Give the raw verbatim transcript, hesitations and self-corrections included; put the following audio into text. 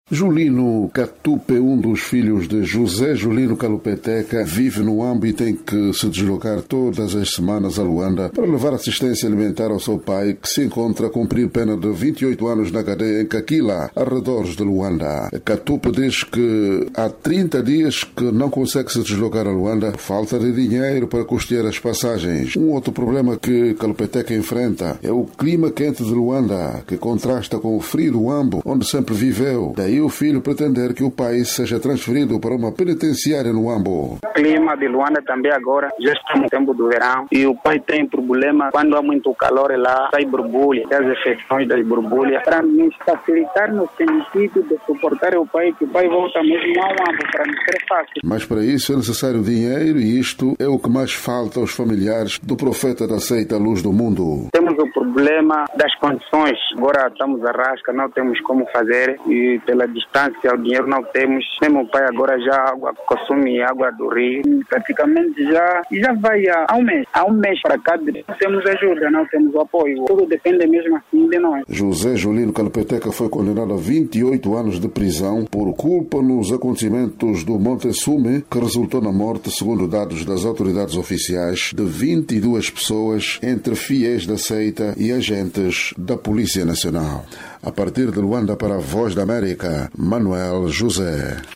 Julino Catupe, um dos filhos de José Julino Kalupeteca, vive no Uambo e tem que se deslocar todas as semanas a Luanda para levar assistência alimentar ao seu pai, que se encontra a cumprir pena de vinte e oito anos na cadeia em Caquila, arredores de Luanda. Catupe diz que há trinta dias que não consegue se deslocar a Luanda, falta de dinheiro para custear as passagens. Um outro problema que Kalupeteca enfrenta é o clima quente de Luanda, que contrasta com o frio do Uambo, onde sempre viveu. Daí o filho pretender que o pai seja transferido para uma penitenciária no Uambo. O clima de Luanda também agora já está no tempo do verão e o pai tem problema quando há muito calor lá, sai borbulha, as infecções das borbulhas, para nos facilitar no sentido de suportar o pai, que o pai volta mesmo ao Uambo para não ser fácil. Mas para isso é necessário dinheiro e isto é o que mais falta aos familiares do profeta da seita Luz do Mundo. Temos o problema das condições, agora estamos a rasca, não temos como fazer e pela distância, o dinheiro não temos. Mesmo o pai agora já água, consome água do rio. Praticamente já, já vai há um mês. Há um mês para cá não temos ajuda, não temos apoio. Tudo depende mesmo assim de nós. José Julino Kalupeteca foi condenado a vinte e oito anos de prisão por culpa nos acontecimentos do Montesume, que resultou na morte, segundo dados das autoridades oficiais, de vinte e duas pessoas, entre fiéis da seita e agentes da Polícia Nacional. A partir de Luanda para a Voz da América, Manuel José.